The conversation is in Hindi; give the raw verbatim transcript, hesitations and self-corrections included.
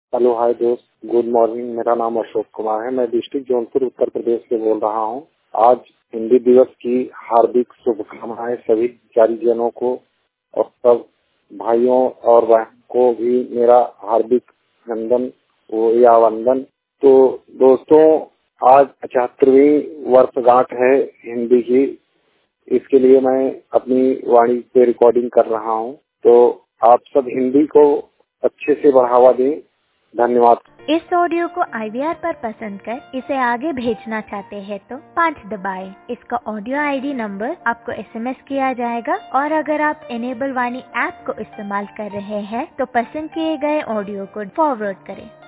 हेलो हाय दोस्त, गुड मॉर्निंग। मेरा नाम अशोक कुमार है। मैं डिस्ट्रिक्ट जौनपुर उत्तर प्रदेश से बोल रहा हूँ। आज हिंदी दिवस की हार्दिक शुभकामनाएं सभी जारीजनों को और सब भाइयों और बहनों को भी मेरा हार्दिक नंदन वो या वंदन। तो दोस्तों, आज पचहत्तरवीं वर्षगांठ है हिंदी की। इसके लिए मैं अपनी वाणी पे रिकॉर्डिंग कर रहा हूँ। तो आप सब हिंदी को अच्छे से बढ़ावा दें। धन्यवाद। इस ऑडियो को आई वी आर पर पसंद कर इसे आगे भेजना चाहते हैं तो पाँच दबाएं। इसका ऑडियो आई डी नंबर आपको एस एम एस किया जाएगा और अगर आप इनेबल वाणी ऐप को इस्तेमाल कर रहे हैं तो पसंद किए गए ऑडियो को फॉरवर्ड करें।